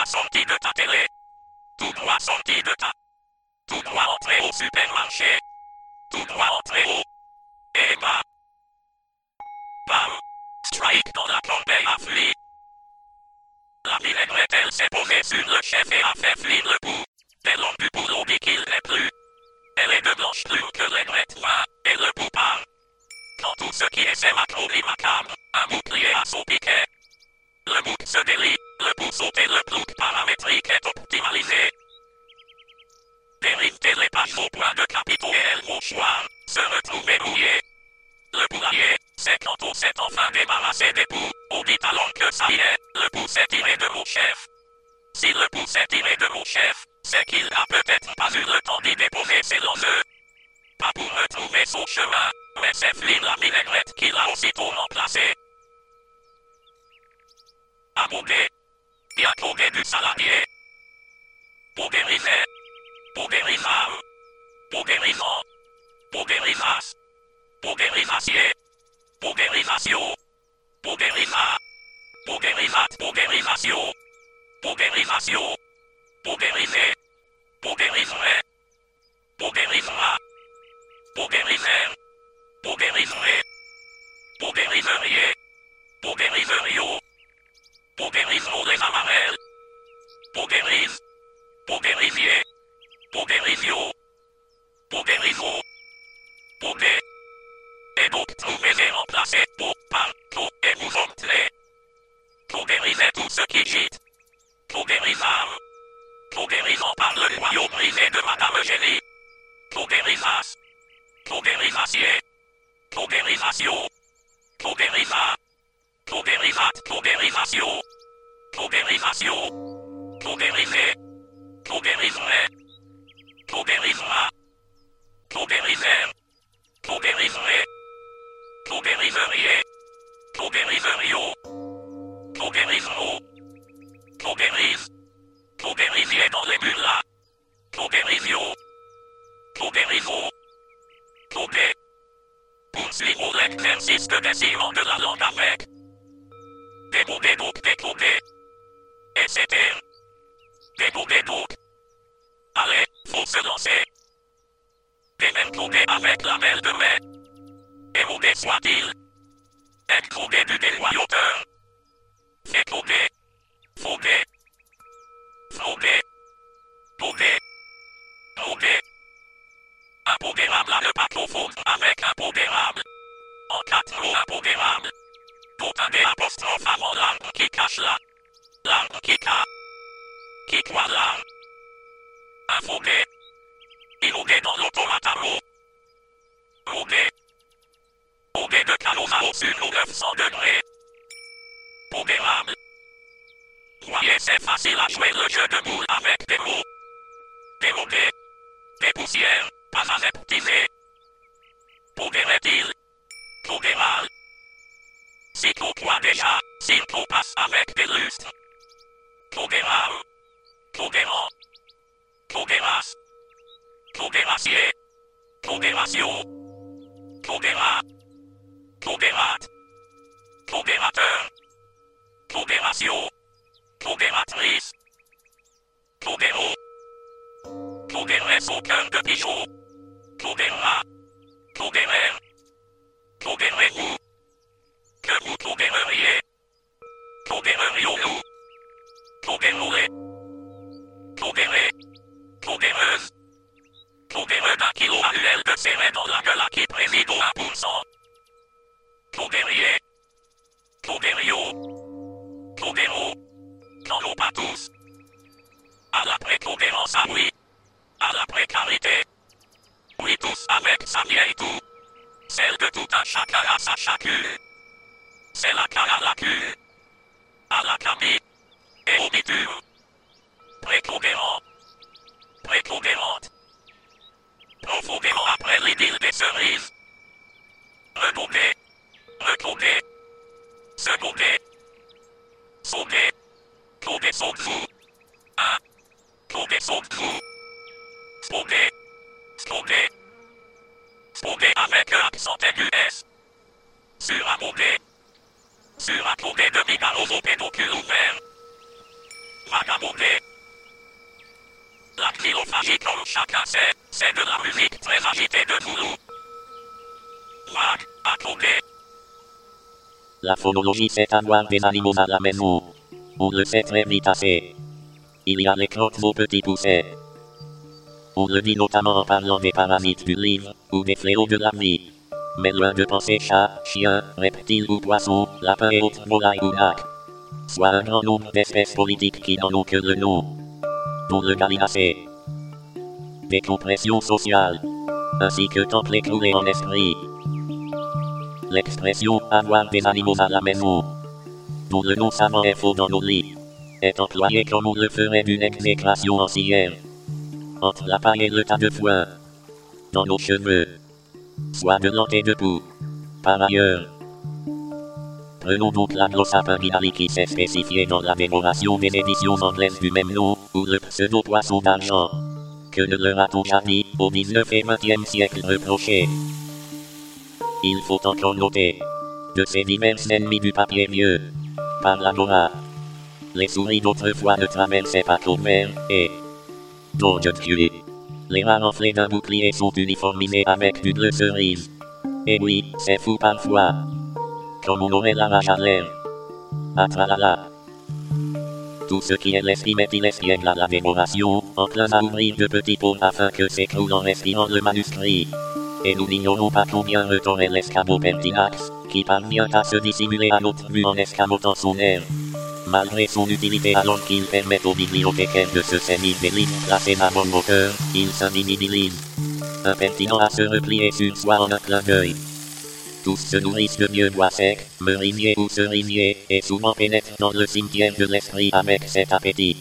sortie de ta télé. Tout droit sorti de ta. Tout droit entré au supermarché. Tout droit entré au. Et bam. Bam. Strike dans la corbeille à flic. La vilaine bretelle s'est posée sur le chef et a fait fuir le bout. Dès l'homme du boulot dit qu'il n'est plus. Elle est de blanche plus que les brettes va, et le bout parle. Quand tout ce qui est c'est macro et macabre, un bouclier à son piquet. Le bouc se délie, le bout saute et le plouc paramétrique est optimalisé. Dérive télépage au point de capitaux et elle au choix, se retrouver mouillé. Le poulailler, c'est quand on s'est enfin débarrassé des poux, on dit alors que ça y est, le bout s'est tiré de mon chef. Si le bout s'est tiré de mon chef, c'est qu'il n'a peut-être pas eu le temps d'y déposer ses œufs. Pas pour retrouver son chemin, mais c'est Flynn la vinaigrette qui l'a aussitôt remplacé. Abondé. Bien codé du saladier. Paupérisé. Paupérisable. Paupérisant. Paupérisas. Paupérisacier. Paupérisation. Paupérisa. Paupérisat. Paupérisation. Paupérisation. Paupériser. Paupériserait. Paupérisera. Paupériser. Paupériserait. Paupériseriez. Paupériserio. Paupériseront les amarelles. Paupérise. Paupérisier. Paupérisio. Paupériseau. Paupé. Et donc trouvez et remplacez pour par co et vous omplez. Paupérisez tout ce qui gîte. Paupérisable. Paupérisant par le noyau brisé de Madame Eugénie. Paupérisas. Paupérisacier. Paupérisation. Paupérisa. Paupérisat. Paupérisation. Paupérisation. Paupériser. Paupériserait. Paupérisera. Paupériser. Paupériserait. Paupériseriez. Paupériserio. Paupériseront. Paupérise. Paupérisier dans les bulles là. Paupérisio. Paupériseau. Paupé. Poursuivons l'exercice de décision de la langue avec. Découdé donc découdé. Et c'était. Découdé donc. Allez, faut se lancer. Découdé avec la belle de mai. Émoudé soit-il. Découdé du déloyauteur. Fécondé. Fondé. Fondé. Fondé. Fondé. Impondérable à ne pas confondre avec impondérable. En 4 mots impondérable. Pour un des apostrophes avant l'arbre qui cache là. L'arbre qui ca. Qui croit l'arbre. Infondé. Inondé dans l'automataro. Ondé. Ondé de Calosao sur nos 900 degrés. Pondérable. Voyez, c'est facile à jouer le jeu de mots avec des mots. Démodé. Des poussières, pas aseptisées. Pondérait-il. Pondéral. Si qu'on croit déjà, s'il qu'on passe avec des lustres. Pondéral. Pondérant. Pondéras. Pondéracier. Pondération. Pondérat. Pondérate. Pondérateur. Pondération. Pondératrice. Pondéro. Pondéresse au cœur de pigeon. Pondéra. Pondéraire. Pondérez-vous. Que vous pondéreriez. Pondérerions-nous. Pondérolé. Pondéré. Pondéreuse. Pondéreux d'un kilo annuel de céré dans la gueule à qui préside au 1%. Pondérier. Pondério. Pondéro. N'en ont pas tous. À la prépondérance, ah oui. À la précarité. Oui, tous avec sa vieille toux. Celle de tout un chacun à sa chacune. C'est la cara à la cul. À la camille. Et au bitume. Prépondérant. Prépondérante. Profondément après l'idylle des cerises. Redondé. Recondé. Secondé. Sondé. Condé sonde-vous. Un. Condé sonde-vous. Spondé. Spondé. Spondé avec un accent aigu S. Surabondé. Surabondé de Migaro au pédocule ouvert. Vagabondé. effagie comme chacun sait, c'est de la musique très agitée de Toulouse. Lag, accordé. La phonologie, c'est avoir des animaux à la maison. On le sait très vite assez. Il y a les crottes aux petits poussets. On le dit notamment en parlant des parasites du livre, ou des fléaux de la vie. Mais loin de penser chat, chien, reptile ou poisson, lapin et autres volailles ou nacs. Soit un grand nombre d'espèces politiques qui n'en ont que le nom. Pour le gallinacé. Décompression sociale. Ainsi que temple écroulé en esprit. L'expression « avoir des animaux à la maison » pour le nom savant et faux dans nos lits est employé comme on le ferait d'une exécration ancienne. Entre la paille et le tas de foin. Dans nos cheveux. Soit de lente et de poux. Par ailleurs. Prenons donc la Glossopinguinale qui s'est spécifiée dans la dénomination des éditions anglaises du même nom, ou le pseudo-poisson d'argent. Que ne leur a-t-on jamais, au 19 et 20e siècle reproché? Il faut encore noter, de ces divers ennemis du papier vieux, par l'agora, les souris d'autrefois ne traversaient pas Colbert, et, d'aujourd'hui, les rares enflés d'un bouclier sont uniformisés avec du bleu cerise. Et oui, c'est fou parfois, comme on aurait la rage à l'air. Atralala. Tout ce qui est l'estime est espiègle à la dévoration, enclin à ouvrir de petits pots afin que s'écroule en respirant le manuscrit. Et nous n'ignorons pas combien retourne l'escabeau Pertinax, qui parvient à se dissimuler à notre vue en escamotant son air. Malgré son utilité alors qu'il permet aux bibliothécaires de se saisir des livres placés d'abord au cœur, il s'individualise. Impertinent à se replier sur soi en un clin d'œil. Tous se nourrissent de vieux bois secs, merisiers ou cerisiers, et souvent pénètrent dans le cimetière de l'esprit avec cet appétit.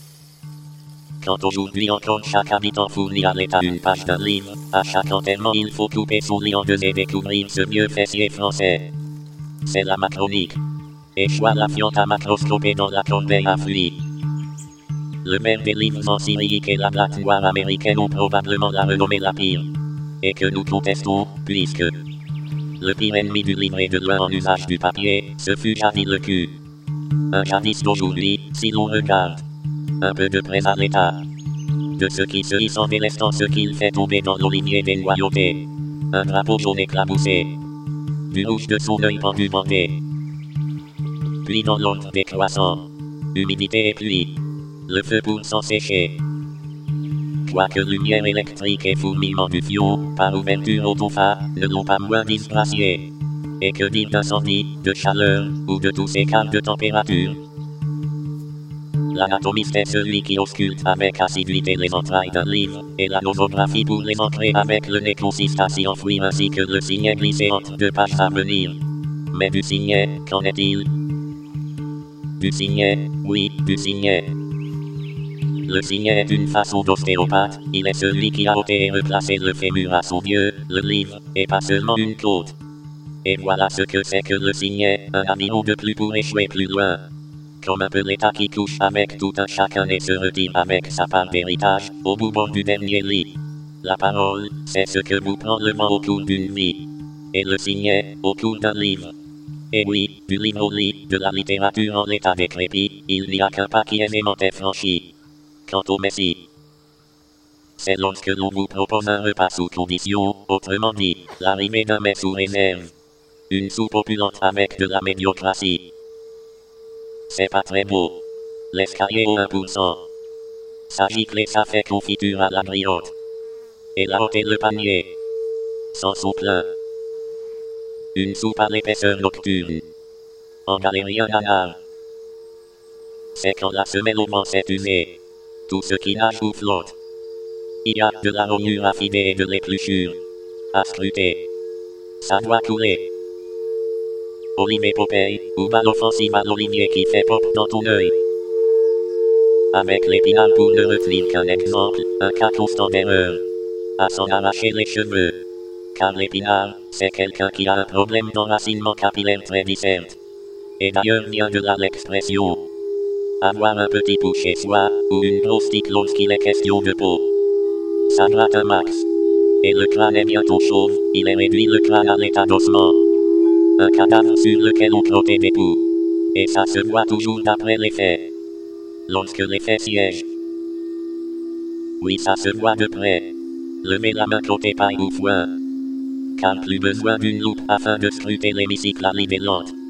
Quand aujourd'hui encore chaque habitant fournit à l'État une page d'un livre, à chaque enterrement il faut couper son lit en deux et découvrir ce vieux fessier français. C'est la macronique. Échoua la fiente à macroscoper dans la corbeille à fruits. Le maire des livres en syriaque et la blatte noire américaine ont probablement la renommée la pire. Et que nous contestons, puisque le pire ennemi du livre et de loin en usage du papier, ce fut jadis le cul. Un jadis d'aujourd'hui, si l'on regarde un peu de près à l'état de ce qui se hisse en délestant ce qu'il fait tomber dans l'olivier des loyautés. Un drapeau jaune éclaboussé, du rouge de son œil pendu bandé. Puis dans l'ordre décroissant, humidité et pluie, le feu pour s'en sécher. Quoique lumière électrique et fourmillement du fion, par ouverture au tonfa, ne l'ont pas moins disgracié. Et que dire d'incendie, de chaleur, ou de tous ces écarts de température? L'anatomiste est celui qui ausculte avec assiduité les entrailles d'un livre, et la nomographie pour les ancrer avec le nez consiste à s'y enfouir ainsi que le signet glissé entre deux pages à venir. Mais du signet, qu'en est-il? Du signet, oui, du signet. Le signet est une façon d'ostéopathe, il est celui qui a ôté et replacé le fémur à son vieux, le livre, et pas seulement une côte. Et voilà ce que c'est que le signet, un avion de plus pour échouer plus loin. Comme un peu l'État qui couche avec tout un chacun et se retire avec sa part d'héritage, au bout bord du dernier lit. La parole, c'est ce que vous prend le vent au cours d'une vie. Et le signet, au cours d'un livre. Et oui, du livre au lit, de la littérature en l'état décrépit, il n'y a qu'un pas qui aisément est franchi. Quant au Messie, c'est lorsque l'on vous propose un repas sous condition, autrement dit, l'arrivée d'un mets sous réserve. Une soupe opulente avec de la médiocratie. C'est pas très beau. L'escalier au 1%. Ça gicle et ça fait confiture à la griotte. Et la hotte et le panier s'en sont pleins. Une soupe à l'épaisseur nocturne. En galerie un hanard. C'est quand la semelle au vent s'est usée. Tout ce qui nage ou flotte. Il y a de la rognure affidée et de l'épluchure à scruter. Ça doit couler. Olivier Popeye, ou balle offensive à l'olivier qui fait pop dans ton œil. Avec l'épinal pour ne retenir qu'un exemple, un cas constant d'erreur. À s'en arracher les cheveux. Car l'épinal, c'est quelqu'un qui a un problème d'enracinement capillaire très disserte. Et d'ailleurs vient de là l'expression. Avoir un petit pouls chez soi, ou une grosse tique lorsqu'il est question de peau. Ça gratte un max. Et le crâne est bientôt chauve, il est réduit le crâne à l'état d'ossement. Un cadavre sur lequel on frottait des poux. Et ça se voit toujours d'après les faits. Lorsque les faits siègent. Oui, ça se voit de près. Levez la main côté paille ou foin. Car plus besoin d'une loupe afin de scruter l'hémicycle à l'idée lente.